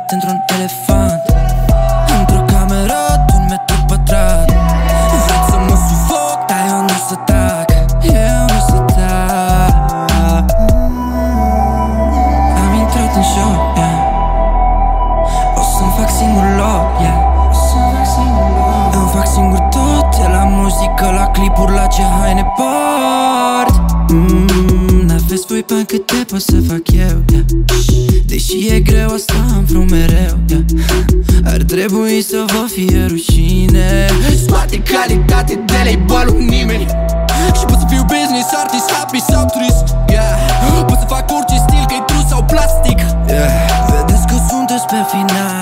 într-un elefant, într-o cameră d'1 metru pătrat. Vreți să mă sufoc, dar eu nu să tac, eu nu să tac. Am intrat în show, yeah. O să-mi fac singur loc, yeah. Îmi fac singur tot, de la muzică, la clipuri, la ce haine port. N-aveți voi bani câte pot să fac eu, yeah. Deși e greu, asta am vrut mereu, yeah. Ar trebui să vă fie rușine. Scoate calitate de label-ul nimeni. Și pot să fiu business, artist, happy sau trist, yeah. Pot să fac orice stil, că-i trus sau plastic, yeah. Vedeți că sunteți pe final.